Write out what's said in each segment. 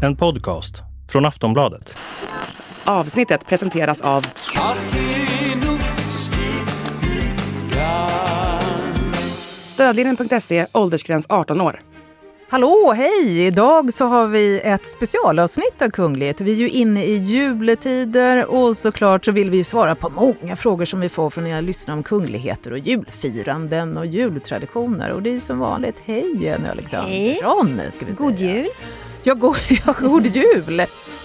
En podcast från Aftonbladet. Avsnittet presenteras av Stödlinjen.se, åldersgräns 18 år. Hallå, hej! Idag så har vi ett specialavsnitt av Kunglighet. Vi är ju inne i juletider och såklart så vill vi svara på många frågor som vi får från er lyssnare om kungligheter och julfiranden och jultraditioner. Och det är ju som vanligt, hej Jenny Alexandersson, hej. Ska vi säga. God jul! Ja, god jul!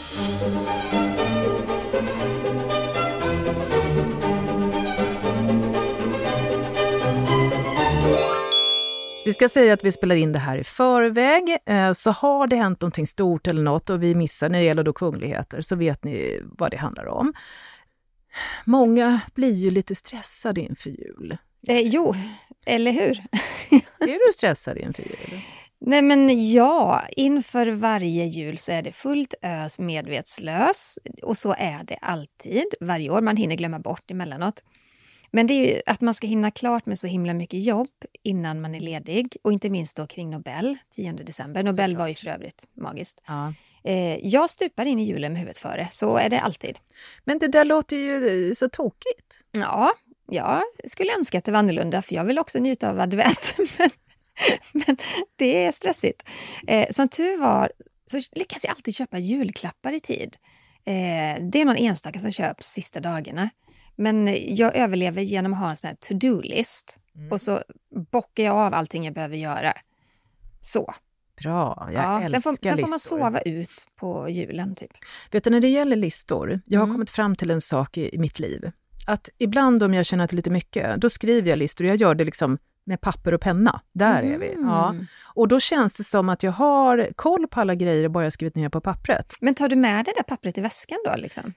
Vi ska säga att vi spelar in det här i förväg, så har det hänt någonting stort eller något och vi missar när det gäller då kungligheter, så vet ni vad det handlar om. Många blir ju lite stressade inför jul. Jo, eller hur? Är du stressad inför jul? Nej men ja, inför varje jul så är det fullt ös medvetslös och så är det alltid, varje år. Man hinner glömma bort emellanåt. Men det är ju att man ska hinna klart med så himla mycket jobb innan man är ledig. Och inte minst då kring Nobel, 10 december. Nobel var ju för övrigt magiskt. Ja. Jag stupar in i julen med huvudet före, så är det alltid. Men det där låter ju så tokigt. Ja, jag skulle önska att det var annorlunda, för jag vill också njuta av advent. Men det är stressigt. Som tur var så lyckas jag alltid köpa julklappar i tid. Det är någon enstaka som köps sista dagarna. Men jag överlever genom att ha en sån här to-do-list. Och så bockar jag av allting jag behöver göra. Så. Bra, jag älskar sen får man listor. sova ut på julen typ. Vet du, när det gäller listor, jag har kommit fram till en sak i mitt liv. Att ibland om jag känner att det är lite mycket, då skriver jag listor. Jag gör det liksom med papper och penna. Där är vi. Ja. Och då känns det som att jag har koll på alla grejer och bara skrivit ner på pappret. Men tar du med det där pappret i väskan då liksom?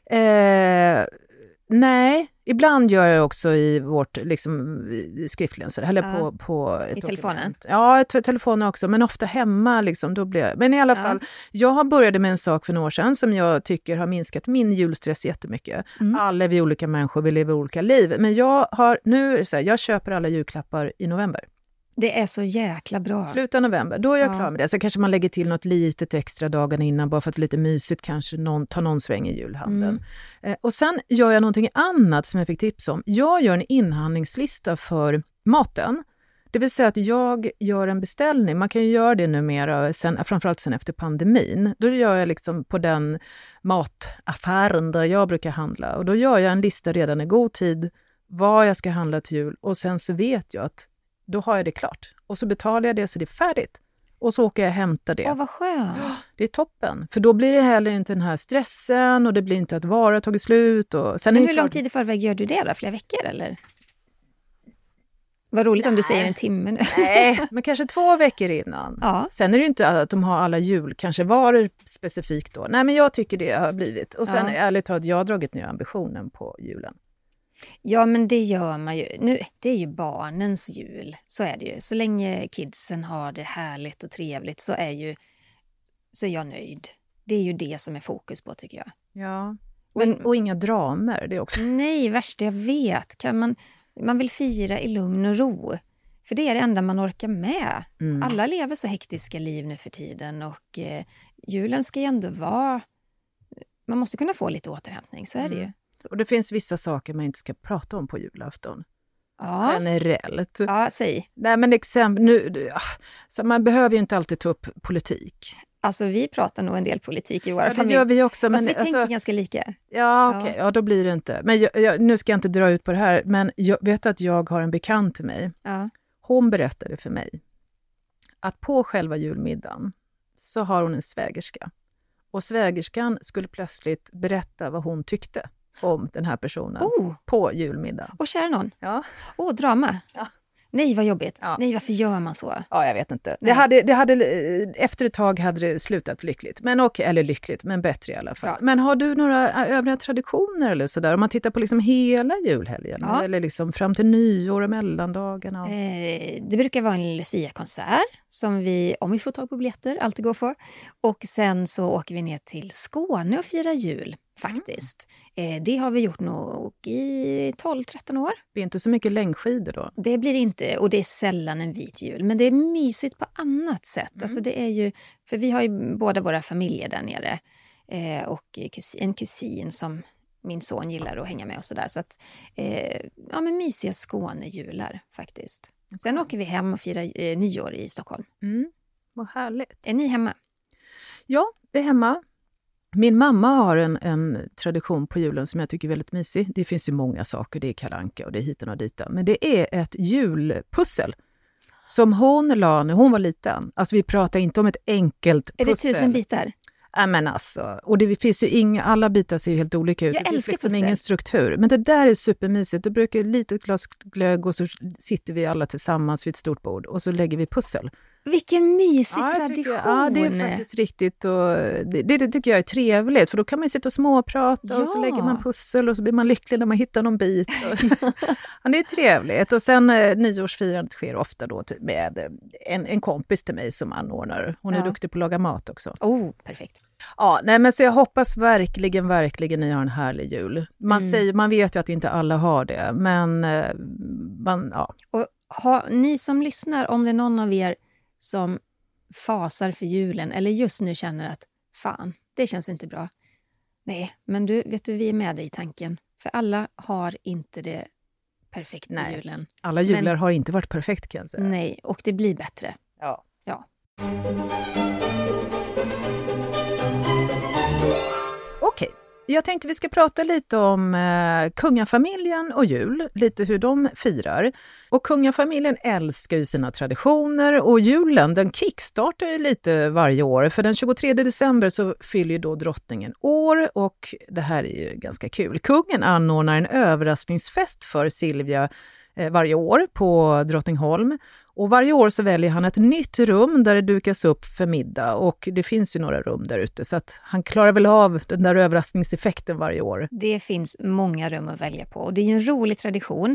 Nej, ibland gör jag också i vårt liksom, skriftligen så eller på i telefonen. Ja, telefonen också, men ofta hemma liksom, då blir jag. Men i alla fall, jag har börjat med en sak för några år sedan som jag tycker har minskat min julstress jättemycket. Alla är vi olika människor, vi lever olika liv, men jag har nu så här, jag köper alla julklappar i november. Det är så jäkla bra. Slutet november, då är jag klar med det. Så kanske man lägger till något litet extra dagen innan, bara för att det är lite mysigt, kanske ta någon sväng i julhandeln. Och sen gör jag någonting annat som jag fick tips om. Jag gör en inhandlingslista för maten. Det vill säga att jag gör en beställning. Man kan ju göra det numera, framförallt sen efter pandemin. Då gör jag liksom på den mataffären där jag brukar handla. Och då gör jag en lista redan i god tid vad jag ska handla till jul. Och sen så vet jag att då har jag det klart. Och så betalar jag det så det är färdigt. Och så åker jag och hämtar det. Åh, vad skönt. Det är toppen. För då blir det heller inte den här stressen. Och det blir inte att vara tagit slut. Och sen men är hur lång tid i förväg gör du det då? Flera veckor eller? Vad roligt om du säger en timme nu. Nej, men kanske 2 veckor innan. Ja. Sen är det ju inte att de har alla jul. Kanske varor specifikt då. Nej, men jag tycker det har blivit. Och sen ärligt talat, jag har dragit ner ambitionen på julen. Ja, men det gör man ju. Nu, det är ju barnens jul, så är det ju. Så länge kidsen har det härligt och trevligt så är jag nöjd. Det är ju det som är fokus på, tycker jag. Ja, och inga dramer, det också. Nej, värst jag vet. Man vill fira i lugn och ro. För det är det enda man orkar med. Alla lever så hektiska liv nu för tiden och julen ska ju ändå vara... Man måste kunna få lite återhämtning, så är det ju. Och det finns vissa saker man inte ska prata om på julafton. Ja. Generellt. Ja, säg. Nej, men så man behöver ju inte alltid ta upp politik. Alltså vi pratar nog en del politik i våra familjer. Det gör vi också. Fast vi tänker ganska lika. Ja, okej. Ja, då blir det inte. Men nu ska jag inte dra ut på det här. Men jag vet att jag har en bekant till mig. Ja. Hon berättade för mig att på själva julmiddagen så har hon en svägerska. Och svägerskan skulle plötsligt berätta vad hon tyckte om den här personen på julmiddagen. Och kära någon. Ja. Drama. Ja. Nej, vad jobbigt. Ja. Nej, varför gör man så? Ja, jag vet inte. Det hade, efter ett tag hade det slutat lyckligt. Men eller lyckligt, men bättre i alla fall. Bra. Men har du några övriga traditioner eller sådär? Om man tittar på liksom hela julhelgen. Eller liksom fram till nyår och mellandagarna. Det brukar vara en Lucia-konsert som vi, om vi får tag på biljetter, alltid går på. Och sen så åker vi ner till Skåne och firar jul. faktiskt. Det har vi gjort nog i 12-13 år. Det är inte så mycket längdskidor då? Det blir inte, och det är sällan en vit jul. Men det är mysigt på annat sätt. Alltså det är ju, för vi har ju båda våra familjer där nere. Och en kusin som min son gillar att hänga med och sådär. Så att, ja men mysiga Skånejular faktiskt. Sen åker vi hem och firar nyår i Stockholm. Vad härligt. Är ni hemma? Ja, vi är hemma. Min mamma har en tradition på julen som jag tycker är väldigt mysig. Det finns ju många saker, det är Kalle Anka och det är hiten och ditan. Men det är ett julpussel som hon la när hon var liten. Alltså vi pratar inte om ett enkelt pussel. Är det 1000 bitar? Ja men alltså, och det finns ju alla bitar ser ju helt olika ut. Jag det finns älskar liksom pussel. Ingen struktur. Men det där är supermysigt. Det brukar ett litet glas glögg och så sitter vi alla tillsammans vid ett stort bord och så lägger vi pussel. Vilken mysig tradition! Ja, det är faktiskt riktigt och det tycker jag är trevligt för då kan man sitta och småprata och så lägger man pussel och så blir man lycklig när man hittar någon bit. Ja, det är trevligt och sen nyårsfirandet sker ofta då med en kompis till mig som anordnar. Hon är duktig på att laga mat också. Oh, perfekt. Ja, nej men så jag hoppas verkligen ni har en härlig jul. Man vet ju att inte alla har det, men ja. Och ni som lyssnar, om det är någon av er som fasar för julen eller just nu känner att fan, det känns inte bra. Nej, men vet du, vi är med dig i tanken. För alla har inte det perfekt med julen. Alla jular har inte varit perfekt kan jag säga. Nej, och det blir bättre. Ja. Okej. Jag tänkte vi ska prata lite om kungafamiljen och jul, lite hur de firar. Och kungafamiljen älskar ju sina traditioner och julen den kickstartar ju lite varje år. För den 23 december så fyller ju då drottningen år och det här är ju ganska kul. Kungen anordnar en överraskningsfest för Silvia varje år på Drottningholm. Och varje år så väljer han ett nytt rum där det dukas upp för middag och det finns ju några rum där ute så att han klarar väl av den där överraskningseffekten varje år. Det finns många rum att välja på och det är ju en rolig tradition.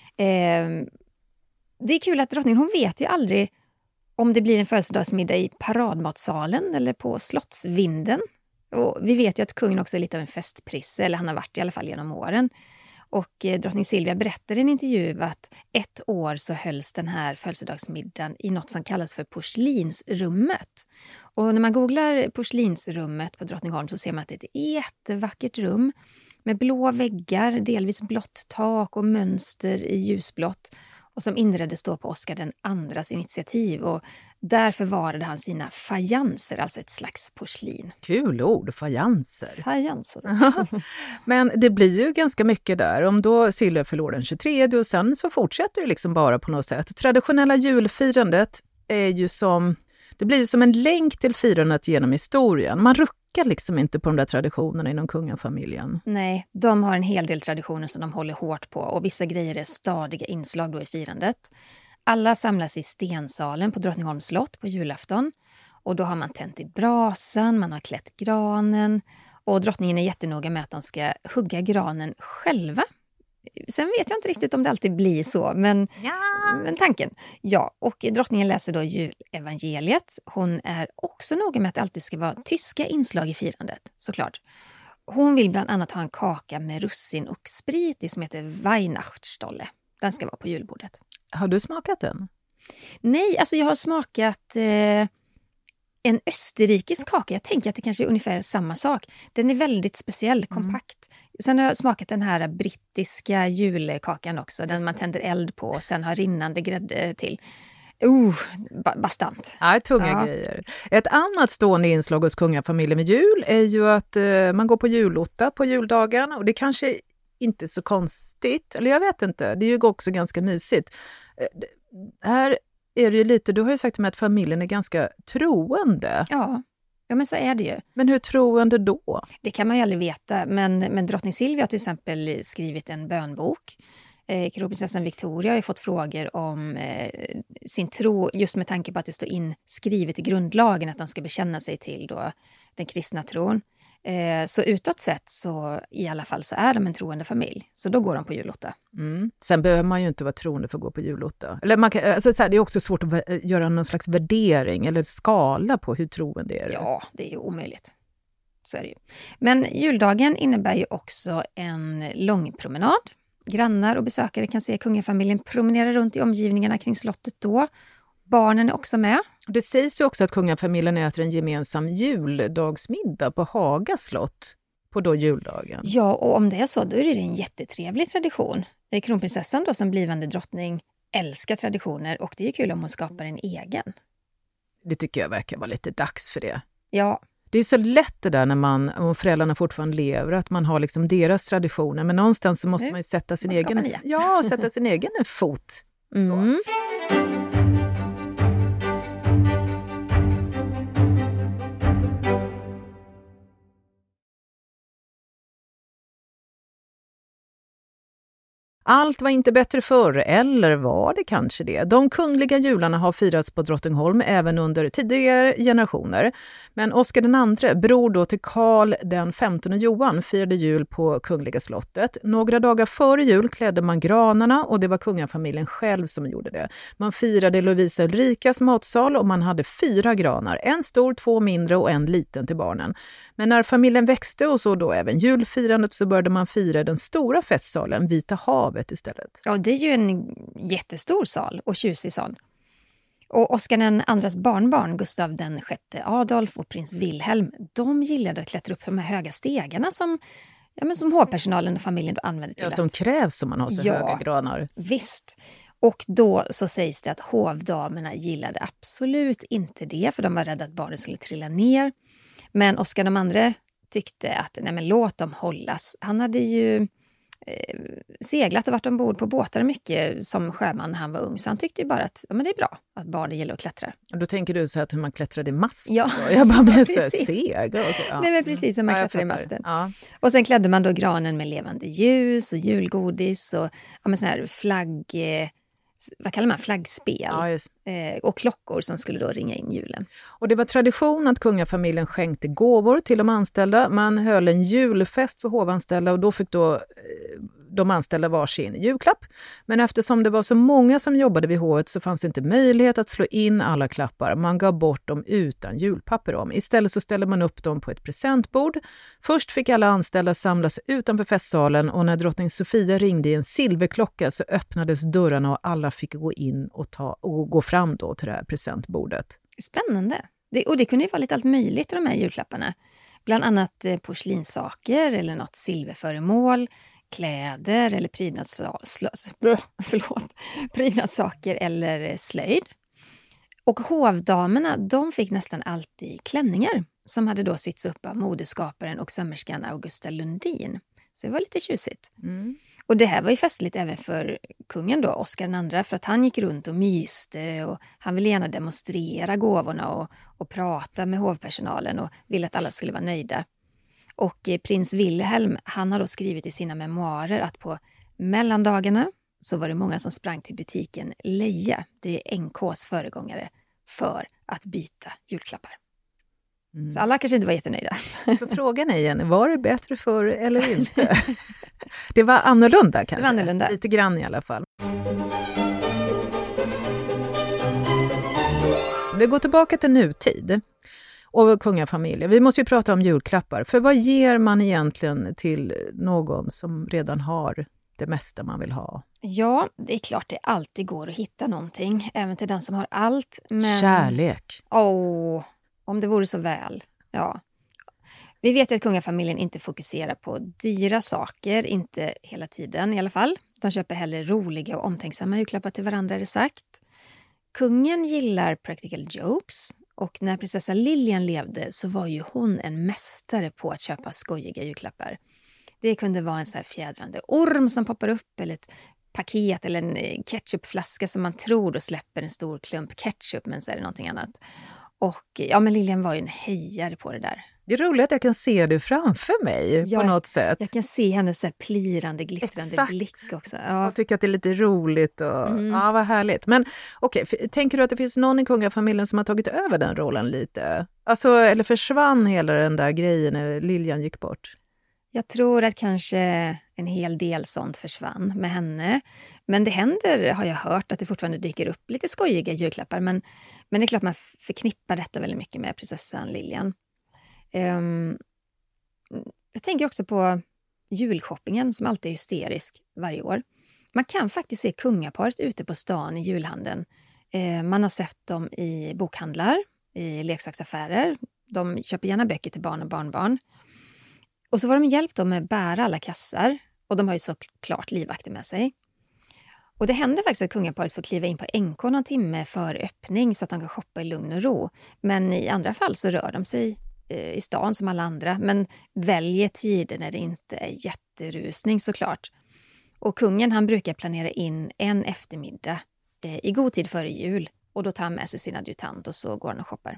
Det är kul att drottningen, hon vet ju aldrig om det blir en födelsedagsmiddag i paradmatsalen eller på Slottsvinden. Och vi vet ju att kungen också är lite av en festprisse, eller han har varit i alla fall genom åren. Och drottning Silvia berättade i en intervju att ett år så hölls den här födelsedagsmiddagen i något som kallas för porslinsrummet. Och när man googlar porslinsrummet på Drottningholm så ser man att det är ett jättevackert rum med blå väggar, delvis blått tak och mönster i ljusblått. Och som inreddes då på Oscar den andras initiativ och där förvarade han sina fajanser, alltså ett slags porslin. Kul ord, fajanser. Fajanser. Men det blir ju ganska mycket där. Om då Silvia förlorar den 23 och sen så fortsätter det liksom bara på något sätt. Traditionella julfirandet är ju det blir ju som en länk till firandet genom historien. Man ruckar liksom inte på de där traditionerna inom kungafamiljen. Nej, de har en hel del traditioner som de håller hårt på och vissa grejer är stadiga inslag då i firandet. Alla samlas i stensalen på Drottningholms slott på julafton och då har man tänt i brasan, man har klätt granen och drottningen är jättenoga med att de ska hugga granen själva. Sen vet jag inte riktigt om det alltid blir så, men tanken. Ja, och drottningen läser då julevangeliet. Hon är också noga med att det alltid ska vara tyska inslag i firandet, såklart. Hon vill bland annat ha en kaka med russin och sprit som heter Weihnachtsstolle. Den ska vara på julbordet. Har du smakat den? Nej, alltså jag har smakat en österrikisk kaka. Jag tänker att det kanske är ungefär samma sak. Den är väldigt speciell, kompakt. Sen har jag smakat den här brittiska julkakan också. Den man tänder eld på och sen har rinnande grädde till. Bastant. Ja, tunga grejer. Ett annat stående inslag hos kungafamiljen med jul är ju att man går på julotta på juldagen. Och det kanske inte är så konstigt. Eller jag vet inte. Det är ju också ganska mysigt. Här är det ju lite, du har ju sagt till mig att familjen är ganska troende. Ja, men så är det ju. Men hur troende då? Det kan man ju aldrig veta, men drottning Silvia har till exempel skrivit en bönbok. Kronprinsessan Victoria har ju fått frågor om sin tro, just med tanke på att det står inskrivet i grundlagen att de ska bekänna sig till då den kristna tron. Så utåt sett så i alla fall så är de en troende familj. Så då går de på julotta. Sen behöver man ju inte vara troende för att gå på julotta. Eller man kan, alltså, så här, det är också svårt att göra någon slags värdering eller skala på hur troende är det. Ja, det är ju omöjligt. Så är det ju. Men juldagen innebär ju också en lång promenad. Grannar och besökare kan se kungafamiljen promenera runt i omgivningarna kring slottet då. Barnen är också med. Det sägs ju också att kungafamiljen äter en gemensam juldagsmiddag på Haga slott på då juldagen. Ja, och om det är så, då är det en jättetrevlig tradition. Kronprinsessan då som blivande drottning älskar traditioner och det är kul om hon skapar en egen. Det tycker jag verkar vara lite dags för det. Ja. Det är så lätt det där om föräldrarna fortfarande lever, att man har liksom deras traditioner. Men någonstans så måste man ju sätta sin egen fot. Så. Allt var inte bättre förr, eller var det kanske det? De kungliga jularna har firats på Drottningholm även under tidigare generationer. Men Oscar II, bror då till Karl den 15 Johan, firade jul på Kungliga slottet. Några dagar före jul klädde man granarna och det var kungafamiljen själv som gjorde det. Man firade Lovisa Ulrikas matsal och man hade 4 granar. En stor, 2 mindre och en liten till barnen. Men när familjen växte och så då även julfirandet så började man fira den stora festsalen, Vita havet istället. Ja, det är ju en jättestor sal och tjusig sal. Och Oscar den andras barnbarn, Gustav den sjätte Adolf och prins Wilhelm, de gillade att klättra upp de här höga stegarna som hovpersonalen och familjen då använde till som krävs om man har så höga granar. Visst. Och då så sägs det att hovdamerna gillade absolut inte det, för de var rädda att barnen skulle trilla ner. Men Oscar de andra tyckte att låt dem hållas. Han hade ju seglat och varit ombord på båtar mycket som sjöman när han var ung. Så han tyckte ju bara att det är bra att barnen gillar att klättra. Och då tänker du så att hur man klättrade i mast? Ja, jag bara blev så seg. Ja. Nej, men precis som man klättrar i masten. Ja. Och sen klädde man då granen med levande ljus och julgodis och sån här flaggspel och klockor som skulle då ringa in julen. Och det var tradition att kungafamiljen skänkte gåvor till de anställda. Man höll en julfest för hovanställda och då fick de anställda varsin julklapp. Men eftersom det var så många som jobbade vid hovet så fanns det inte möjlighet att slå in alla klappar. Man gav bort dem utan julpapper om. Istället så ställde man upp dem på ett presentbord. Först fick alla anställda samlas utanför festsalen och när drottning Sofia ringde i en silverklocka så öppnades dörrarna och alla fick gå in och gå fram då till det här presentbordet. Spännande. Det kunde ju vara lite allt möjligt i de här julklapparna. Bland annat porslinssaker eller något silverföremål, kläder eller prydnadssaker eller slöjd. Och hovdamerna, de fick nästan alltid klänningar som hade då sytts upp av modeskaparen och sömmerskan Augusta Lundin. Så det var lite tjusigt. Mm. Och det här var ju festligt även för kungen då, Oscar II, för att han gick runt och myste och han ville gärna demonstrera gåvorna och prata med hovpersonalen och ville att alla skulle vara nöjda. Och prins Wilhelm, han har då skrivit i sina memoarer att på mellandagarna så var det många som sprang till butiken Leia, det är NKs föregångare, för att byta julklappar. Mm. Så alla kanske inte var jättenöjda. Så frågan är igen, var det bättre förr eller inte? Det var annorlunda kanske? Det var annorlunda. Lite grann i alla fall. Vi går tillbaka till nutid och kungafamiljen. Vi måste ju prata om julklappar. För vad ger man egentligen till någon som redan har det mesta man vill ha? Ja, det är klart det alltid går att hitta någonting. Även till den som har allt. Men... Kärlek. Om det vore så väl. Ja. Vi vet ju att kungafamiljen inte fokuserar på dyra saker. Inte hela tiden i alla fall. De köper hellre roliga och omtänksamma julklappar till varandra, är det sagt. Kungen gillar practical jokes. Och när prinsessa Lilian levde så var ju hon en mästare på att köpa skojiga julklappar. Det kunde vara en så här fjädrande orm som poppar upp eller ett paket eller en ketchupflaska som man tror då släpper en stor klump ketchup, men så är det någonting annat. Och men Lilian var ju en hejare på det där. Det är roligt att jag kan se det framför mig på något sätt. Jag kan se hennes så här plirande, glittrande blick också. Ja. Jag tycker att det är lite roligt och vad härligt. Men okej, tänker du att det finns någon i kungafamiljen som har tagit över den rollen lite? Alltså, eller försvann hela den där grejen när Lilian gick bort? Jag tror att kanske en hel del sånt försvann med henne. Men det händer, har jag hört, att det fortfarande dyker upp lite skojiga julklappar. Men det är klart man förknippar detta väldigt mycket med prinsessan Lilian. jag tänker också på julshoppingen som alltid är hysterisk varje år. Man kan faktiskt se kungaparet ute på stan i julhandeln. Man har sett dem i bokhandlar, i leksaksaffärer. De köper gärna böcker till barn och barnbarn. Och så var de hjälpt dem med att bära alla kassar. Och de har ju såklart livvakter med sig. Och det händer faktiskt att kungaparet får kliva in på NK någon timme för öppning så att de kan shoppa i lugn och ro. Men i andra fall så rör de sig i stan som alla andra. Men väljer tider när det inte är jätterusning såklart. Och kungen han brukar planera in en eftermiddag i god tid före jul. Och då tar han med sig sin adjutant och så går han och shoppar.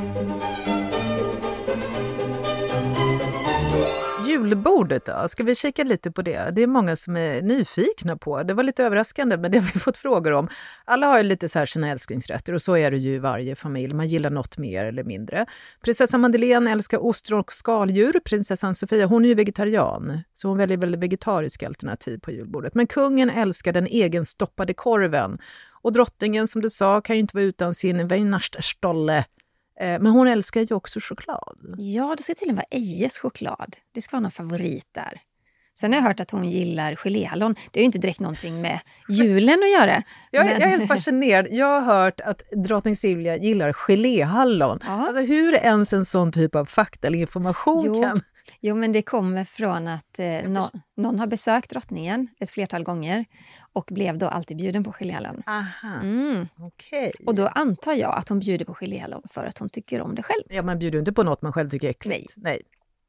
Julbordet då? Ska vi kika lite på det? Det är många som är nyfikna på. Det var lite överraskande, men det har vi fått frågor om. Alla har ju lite så här sina älsklingsrätter och så är det ju i varje familj. Man gillar något mer eller mindre. Prinsessan Madeleine älskar ostron och skaldjur. Prinsessan Sofia, hon är ju vegetarian. Så hon väljer väldigt vegetariska alternativ på julbordet. Men kungen älskar den egenstoppade korven. Och drottningen, som du sa, kan ju inte vara utan sin Weihnachtsstolle. Men hon älskar ju också choklad. Ja, det ska tydligen vara Ejes choklad. Det ska vara någon favorit där. Sen har jag hört att hon gillar geléhallon. Det är ju inte direkt någonting med julen att göra. Jag är helt fascinerad. Jag har hört att drottning Silvia gillar geléhallon. Ja. Alltså hur ens en sån typ av fakta eller information kan... Jo, men det kommer från att någon har besökt drottningen ett flertal gånger och blev då alltid bjuden på geléhallon. Aha, okej. Och då antar jag att hon bjuder på geléhallon för att hon tycker om det själv. Ja, man bjuder inte på något man själv tycker är äckligt. Nej.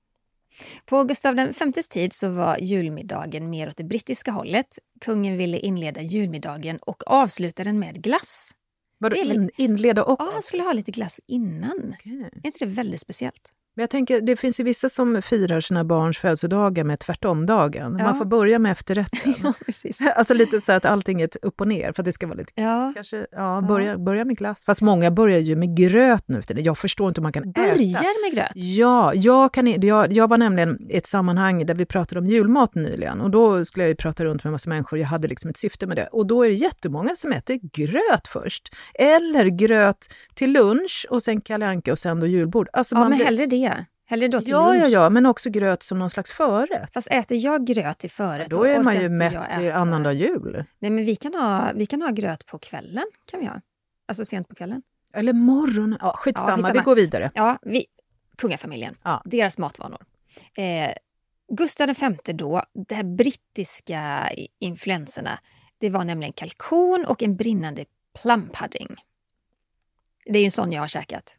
På Gustav V's tid så var julmiddagen mer åt det brittiska hållet. Kungen ville inleda julmiddagen och avsluta den med glass. Vadå inleda och? Ja, han skulle ha lite glass innan. Okay. Är inte det väldigt speciellt? Men jag tänker, det finns ju vissa som firar sina barns födelsedagar med tvärtomdagen. Ja. Man får börja med efterrätten. Ja, precis. Alltså lite så att allting är upp och ner, för att det ska vara lite kanske, börja med glass. Fast många börjar ju med gröt nu. Jag förstår inte hur man kan äta. Börjar med gröt? Ja, jag var nämligen i ett sammanhang där vi pratade om julmat nyligen. Och då skulle jag ju prata runt med en massa människor. Jag hade liksom ett syfte med det. Och då är det jättemånga som äter gröt först. Eller gröt till lunch och sen Kalle Anka och sen då julbord. Alltså men hellre det. Hellre då till lunch. Ja, men också gröt som någon slags förrätt. Fast äter jag gröt till förrätt, då är man ju mätt till annandag jul. Nej, men vi kan ha gröt på kvällen, kan vi ha. Alltså sent på kvällen. Eller morgonen. Ja, skitsamma, vi går vidare. Ja, kungafamiljen, deras matvanor. Gustav V då, de här brittiska influenserna, det var nämligen kalkon och en brinnande plum pudding. Det är ju en sån jag har käkat.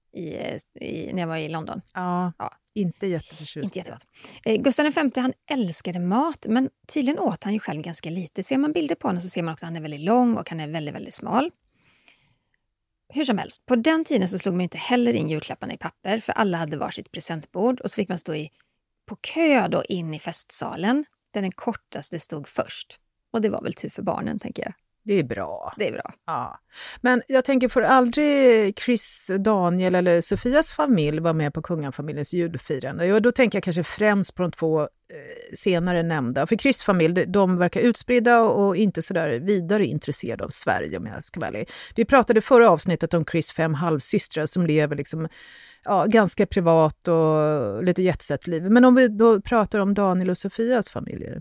När jag var i London. Ja. Inte jätteförtjust. Inte jättegott. Gustav V, han älskade mat, men tydligen åt han ju själv ganska lite. Ser man bilder på honom så ser man också att han är väldigt lång och han är väldigt, väldigt smal. Hur som helst, på den tiden så slog man inte heller in julklapparna i papper, för alla hade varsitt presentbord och så fick man stå på kö då in i festsalen, där den kortaste stod först. Och det var väl tur för barnen, tänker jag. Det är bra. Det är bra. Ja. Men jag tänker, får aldrig Chris, Daniel eller Sofias familj vara med på kungafamiljens julfirande? Ja, då tänker jag kanske främst på de två senare nämnda. För Chris familj, de verkar utspridda och inte sådär vidare intresserade av Sverige, om jag ska vara ärlig. Vi pratade förra avsnittet om Chris 5 halvsystrar som lever liksom, ganska privat och lite jetset-liv. Men om vi då pratar om Daniel och Sofias familjer?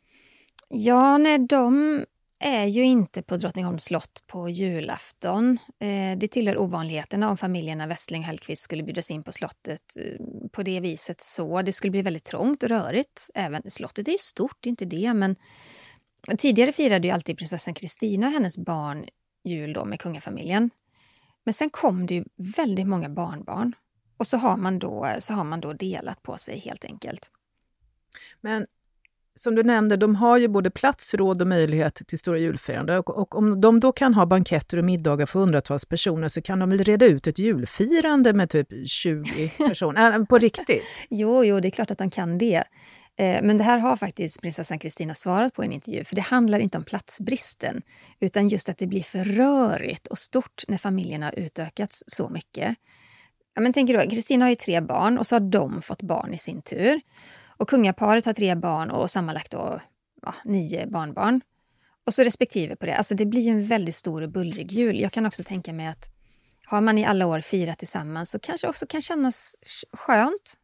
Ja, de är ju inte på Drottningholms slott på julafton. Det tillhör ovanligheterna om familjerna Westling och Hellqvist skulle bjudas in på slottet på det viset så. Det skulle bli väldigt trångt och rörigt. Även slottet är ju stort, inte det. Men tidigare firade ju alltid prinsessan Kristina och hennes barn jul då med kungafamiljen. Men sen kom det ju väldigt många barnbarn. Och så har man då delat på sig helt enkelt. Men som du nämnde, de har ju både plats, råd och möjlighet till stora julfirande. Och om de då kan ha banketter och middagar för hundratals personer så kan de väl reda ut ett julfirande med typ 20 personer. På riktigt? Jo, det är klart att de kan det. Men det här har faktiskt prinsessan Kristina svarat på i en intervju. För det handlar inte om platsbristen, utan just att det blir för rörigt och stort när familjerna har utökats så mycket. Ja, men tänker du, Kristina har ju 3 barn och så har de fått barn i sin tur. Och kungaparet har 3 barn och sammanlagt då 9 barnbarn. Och så respektive på det. Alltså det blir en väldigt stor och bullrig jul. Jag kan också tänka mig att har man i alla år firat tillsammans så kanske också kan kännas skönt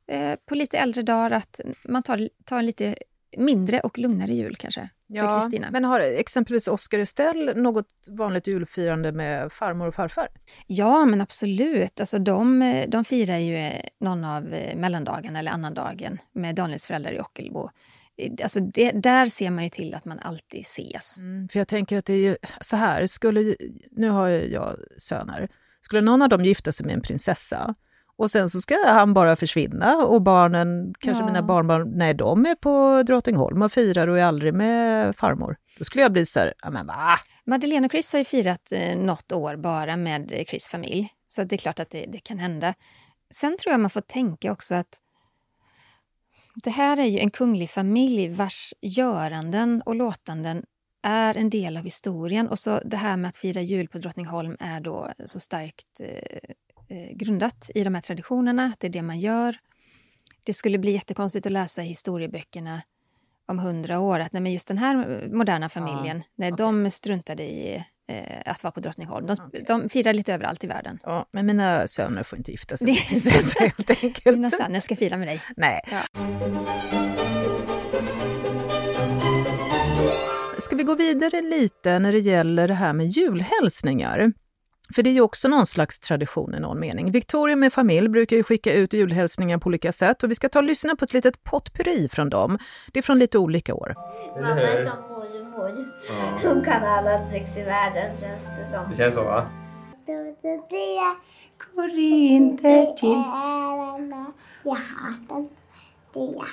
på lite äldre dagar att man tar en lite mindre och lugnare jul kanske för Kristina. Men har exempelvis Oscar Estelle något vanligt julfirande med farmor och farfar? Ja, men absolut. Alltså de firar ju någon av mellandagen eller annandagen med Daniels föräldrar i Ockelbo. Alltså där ser man ju till att man alltid ses. För jag tänker att det är ju så här, nu har jag söner. Skulle någon av dem gifta sig med en prinsessa och sen så ska han bara försvinna och barnen, kanske mina barnbarn, nej de är på Drottningholm och firar och är aldrig med farmor. Då skulle jag bli så här, men va? Madeleine och Chris har ju firat något år bara med Chris familj. Så det är klart att det kan hända. Sen tror jag man får tänka också att det här är ju en kunglig familj vars göranden och låtanden är en del av historien. Och så det här med att fira jul på Drottningholm är då så starkt grundat i de här traditionerna. Att det är det man gör. Det skulle bli jättekonstigt att läsa i historieböckerna om 100 år. Att nej, men just den här moderna familjen, de struntade i att vara på Drottningholm. De firar lite överallt i världen. Ja, men mina söner får inte gifta sig. Helt enkelt. Mina söner ska fira med dig. Nej. Ja. Ska vi gå vidare lite när det gäller det här med julhälsningar? För det är ju också någon slags tradition i någon mening. Victoria med familj brukar ju skicka ut julhälsningar på olika sätt. Och vi ska ta och lyssna på ett litet potpurri från dem. Det är från lite olika år. Mamma är som mormor. Ja. Hon kan alla tricks i världen, känns det som. Det känns så, va? Går inte till. Jag hatar det.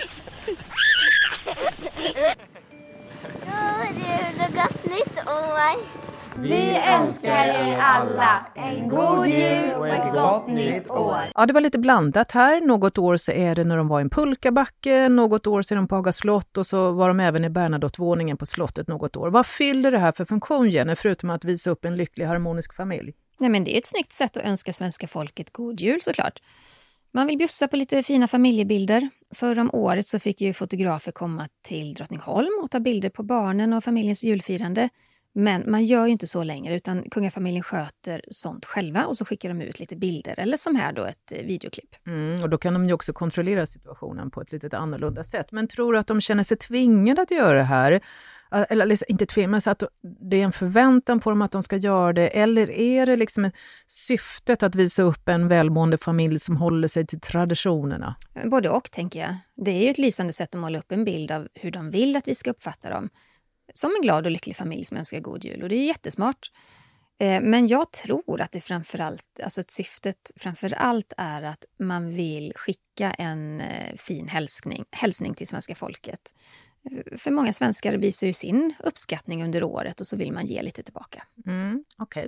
Det är gott nytt år. Vi önskar er alla en god jul och ett gott nytt år. Ja, det var lite blandat här. Något år så är det när de var i en pulkabacke, något år så är de på Haga slott och så var de även i Bernadotte-våningen på slottet något år. Vad fyller det här för funktion, Jenny, förutom att visa upp en lycklig harmonisk familj? Nej, men det är ett snyggt sätt att önska svenska folket god jul såklart. Man vill bjussa på lite fina familjebilder. Förra om året så fick ju fotografer komma till Drottningholm och ta bilder på barnen och familjens julfirande. Men man gör ju inte så längre utan kungafamiljen sköter sånt själva och så skickar de ut lite bilder eller som här då ett videoklipp. Och då kan de ju också kontrollera situationen på ett lite annorlunda sätt. Men tror du att de känner sig tvingade att göra det här? Eller inte tvingade, men så att det är en förväntan på dem att de ska göra det? Eller är det liksom syftet att visa upp en välmående familj som håller sig till traditionerna? Både och, tänker jag. Det är ju ett lysande sätt att måla upp en bild av hur de vill att vi ska uppfatta dem. Som en glad och lycklig familj som önskar god jul. Och det är ju jättesmart. Men jag tror att det framförallt, alltså att syftet framförallt är att man vill skicka en fin hälsning till svenska folket. För många svenskar visar ju sin uppskattning under året och så vill man ge lite tillbaka. Okej.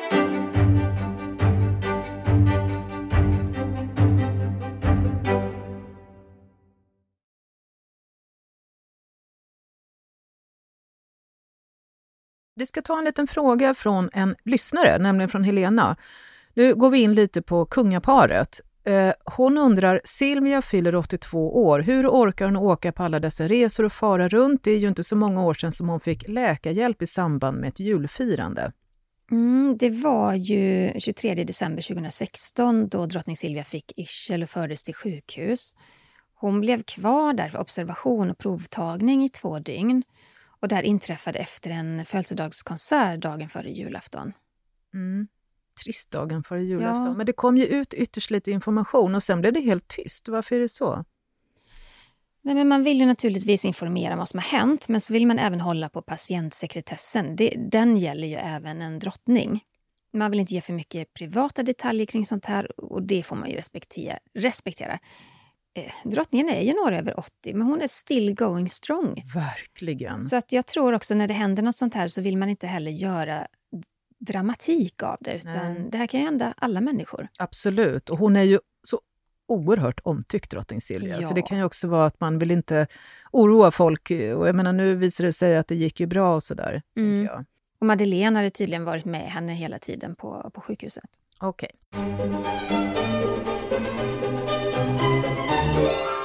Vi ska ta en liten fråga från en lyssnare, nämligen från Helena. Nu går vi in lite på kungaparet. Hon undrar, Silvia fyller 82 år. Hur orkar hon åka på alla dessa resor och fara runt? Det är ju inte så många år sedan som hon fick läkarhjälp i samband med ett julfirande. Det var ju 23 december 2016 då drottning Silvia fick yrsel och fördes till sjukhus. Hon blev kvar där för observation och provtagning i 2 dygn. Och det här inträffade efter en födelsedagskonsert dagen före julafton. Trist dagen före julafton. Ja. Men det kom ju ut ytterst lite information och sen blev det helt tyst. Varför är det så? Nej, men man vill ju naturligtvis informera om vad som har hänt. Men så vill man även hålla på patientsekretessen. Den gäller ju även en drottning. Man vill inte ge för mycket privata detaljer kring sånt här. Och det får man ju respektera. Drottningen är ju några över 80, men hon är still going strong. Verkligen. Så att jag tror också när det händer något sånt här så vill man inte heller göra dramatik av det, utan det här kan ju hända alla människor. Absolut, och hon är ju så oerhört omtyckt, drottning Silvia. Ja. Så det kan ju också vara att man vill inte oroa folk. Och jag menar, nu visar det sig att det gick ju bra och sådär, tänker jag. Och Madeleine hade tydligen varit med henne hela tiden på sjukhuset. Okej.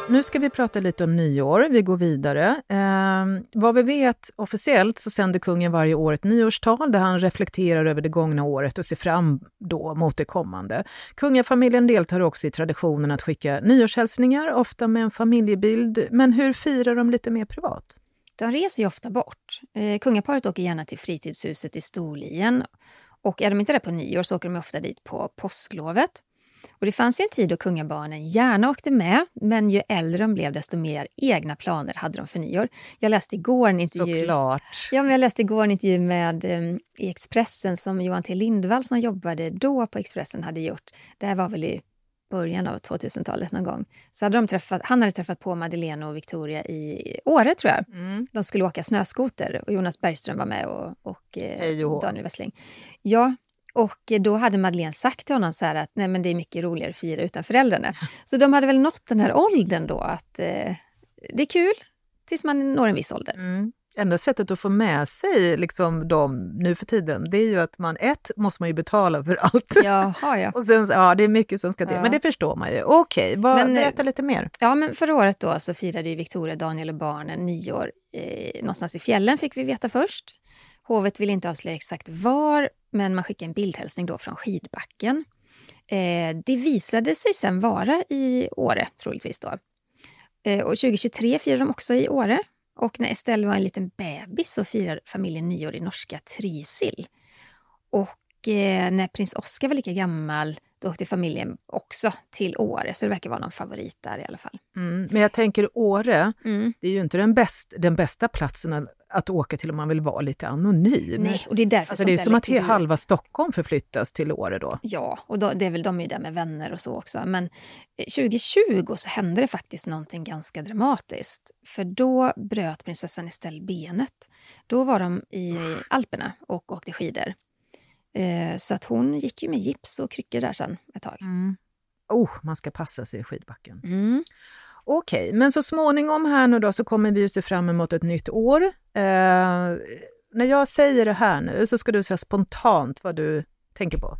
Nu ska vi prata lite om nyår. Vi går vidare. Vad vi vet officiellt så sänder kungen varje år ett nyårstal där han reflekterar över det gångna året och ser fram då mot det kommande. Kungafamiljen deltar också i traditionen att skicka nyårshälsningar, ofta med en familjebild. Men hur firar de lite mer privat? De reser ju ofta bort. Kungaparet åker gärna till fritidshuset i Storlien. Och är de inte där på nyår så åker de ofta dit på påsklovet. Och det fanns ju en tid då kungabarnen gärna åkte med, men ju äldre de blev desto mer egna planer hade de för nyår. Jag läste igår en intervju. Såklart. Ja, men jag läste igår en intervju med i Expressen som Johan T. Lindvall som jobbade då på Expressen hade gjort. Det här var väl i början av 2000-talet någon gång. Så hade han hade träffat på Madeleine och Victoria i Åre tror jag. De skulle åka snöskoter och Jonas Bergström var med och Daniel Wessling. Ja. Och då hade Madeleine sagt till honom så här att nej, men det är mycket roligare att fira utan föräldrarna. Så de hade väl nått den här åldern då att det är kul tills man når en viss ålder. Enda sättet att få med sig liksom dem nu för tiden, det är ju att måste man ju betala för allt. Jaha, ja. Och sen, det är mycket som ska till, men det förstår man ju. Okej, berätta lite mer. Ja, men förra året då så firade ju Victoria, Daniel och barnen nyår någonstans i fjällen fick vi veta först. Hovet vill inte avslöja exakt var, men man skickade en bildhälsning då från skidbacken. Det visade sig sen vara i Åre, troligtvis då. Och 2023 firade de också i Åre. Och när Estelle var en liten bebis så firade familjen nyår i norska Trysil. Och när prins Oscar var lika gammal då åkte familjen också till Åre. Så det verkar vara någon favorit där i alla fall. Men jag tänker Åre, det är ju inte den bästa platsen att åka till om man vill vara lite anonym. Nej, och det är därför alltså, det är som att halva Stockholm förflyttas till Åre då. Ja, och då, det är väl de är där med vänner och så också. Men 2020 så hände det faktiskt någonting ganska dramatiskt. För då bröt prinsessan Estelle benet. Då var de i Alperna och åkte skidor. Så att hon gick ju med gips och kryckor där sen ett tag. Man ska passa sig i skidbacken. Okej, men så småningom här nu då så kommer vi ju se fram emot ett nytt år. När jag säger det här nu så ska du säga spontant vad du tänker på.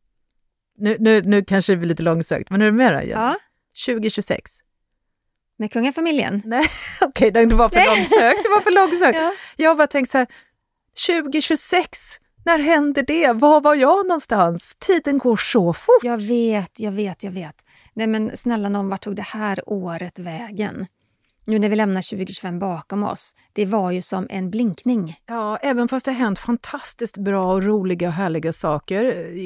Nu kanske det blir lite långsökt, men är du med då? Ja. 2026. Med kungafamiljen? Nej, okej, det var för långsökt. Det var för långsökt. Ja. Jag bara tänkte så här, 2026, när händer det? Var var jag någonstans? Tiden går så fort. Jag vet. Nej men snälla någon, vart tog det här året vägen? Nu när vi lämnar 2025 bakom oss. Det var ju som en blinkning. Ja, även fast det har hänt fantastiskt bra och roliga och härliga saker.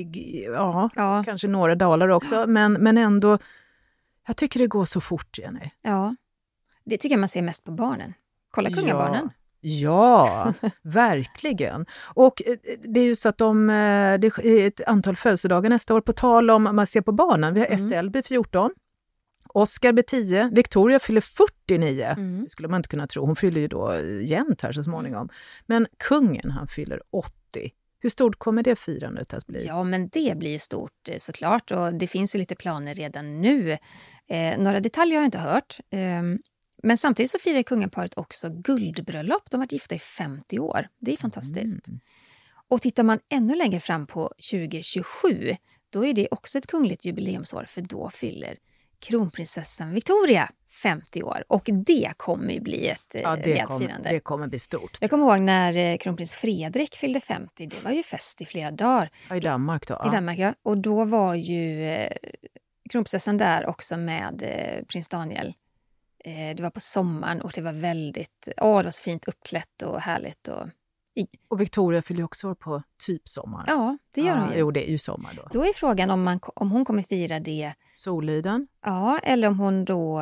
Ja. Kanske några dalar också. Men ändå, jag tycker det går så fort, Jenny. Ja, det tycker jag man ser mest på barnen. Kolla kungabarnen. Ja, verkligen. Och det är ju så att det är ett antal födelsedagar nästa år. På tal om man ser på barnen. Vi har Estelle blir 14. Oscar blir 10. Victoria fyller 49. Det skulle man inte kunna tro. Hon fyller ju då jämnt här så småningom. Men kungen, han fyller 80. Hur stort kommer det firandet att bli? Ja, men det blir ju stort såklart. Och det finns ju lite planer redan nu. Några detaljer har jag inte hört. Men samtidigt så firar kungaparet också guldbröllop. De har varit gifta i 50 år. Det är fantastiskt. Och tittar man ännu längre fram på 2027, då är det också ett kungligt jubileumsår. För då fyller kronprinsessan Victoria 50 år. Och det kommer ju bli ett rejält firande. Det kommer bli stort. Jag kommer ihåg när kronprins Fredrik fyllde 50. Det var ju fest i flera dagar. Ja, i Danmark då. I Danmark, ja. Och då var ju kronprinsessan där också med prins Daniel. Det var på sommaren och det var väldigt det var så fint uppklätt och härligt. Och Victoria fyller också år på typ sommar. Ja, det gör hon ju. Jo, det är ju sommar då. Då är frågan om hon kommer fira det... Soliden? Ja, eller om hon då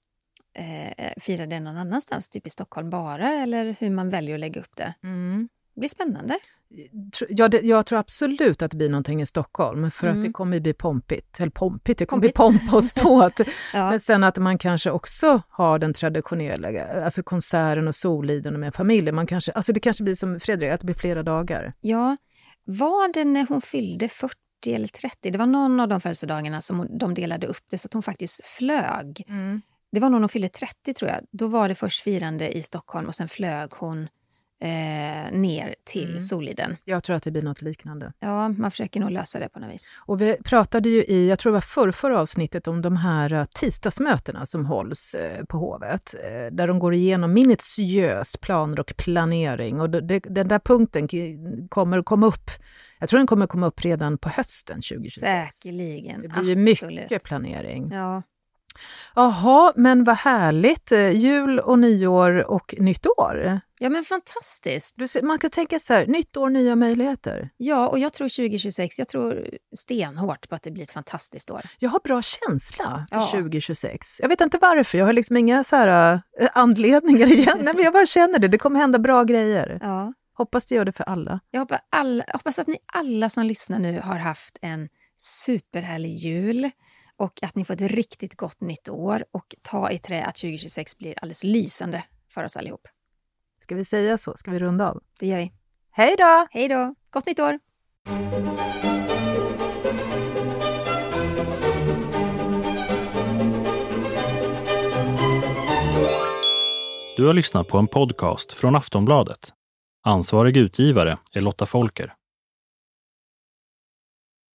firar det någon annanstans, typ i Stockholm bara. Eller hur man väljer att lägga upp det. Det blir spännande. Jag tror absolut att det blir någonting i Stockholm. För att det kommer bli pompigt. Eller pompigt, det kommer bli pompoståt. Ja. Men sen att man kanske också har den traditionella, alltså konserten och Soliden med familjen. Det kanske blir som Fredrik, att det blir flera dagar. Ja, var det när hon fyllde 40 eller 30? Det var någon av de födelsedagarna som de delade upp det så att hon faktiskt flög. Det var när hon fyllde 30 tror jag. Då var det först firande i Stockholm och sen flög hon ner till Soliden. Jag tror att det blir något liknande. Ja, man försöker nog lösa det på något vis. Och vi pratade ju i, jag tror det var förra avsnittet, om de här tisdagsmötena som hålls på Hovet. Där de går igenom minutiös planer och planering. Och den där punkten kommer att komma upp. Jag tror den kommer att komma upp redan på hösten 2026. Säkerligen, det blir ju mycket planering. Ja. Jaha, men vad härligt. Jul och nyår och nytt år. Ja, men fantastiskt. Man kan tänka så här, nytt år, nya möjligheter. Ja, och jag tror 2026, jag tror stenhårt på att det blir ett fantastiskt år. Jag har bra känsla för 2026. Jag vet inte varför, jag har liksom inga så här anledningar igen. Nej, men jag bara känner det kommer hända bra grejer. Ja. Hoppas det gör det för alla. Jag hoppas att ni alla som lyssnar nu har haft en superhärlig jul. Och att ni får ett riktigt gott nytt år. Och ta i trä att 2026 blir alldeles lysande för oss allihop. Ska vi säga så? Ska vi runda av? Det gör vi. Hej då! Hej då! Gott nytt år! Du har lyssnat på en podcast från Aftonbladet. Ansvarig utgivare är Lotta Folker.